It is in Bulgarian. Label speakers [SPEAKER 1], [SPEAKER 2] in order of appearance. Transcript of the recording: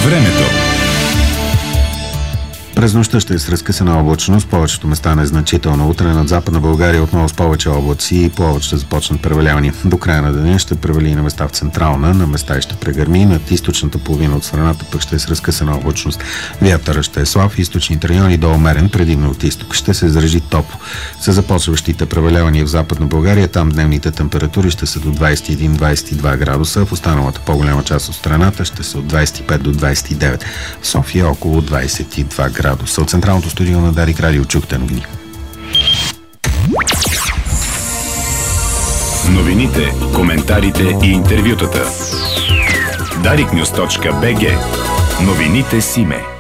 [SPEAKER 1] Времето.
[SPEAKER 2] През нощта ще е с разкъсана облачност, повечето места незначително. Утре над Западна България отново с повече облаци и по област ще започнат превалявания. До края на деня ще превали и на места в централна, на места ще прегърми, над източната половина от страната пък ще е с разкъсана облачност. Вятърът ще е слаб, в източните райони до умерен, предимно от изток. Ще се изражи топло. С започващите превалявания в Западна България, там дневните температури ще са до 21-22 градуса, в останалата по-голяма част от страната ще са от 25 до 29. В София около 22 градуса. От централното студио на Дарик Радио чухте новини.
[SPEAKER 1] Новините, коментарите и интервютата. dariknews.bg. Новините Симе.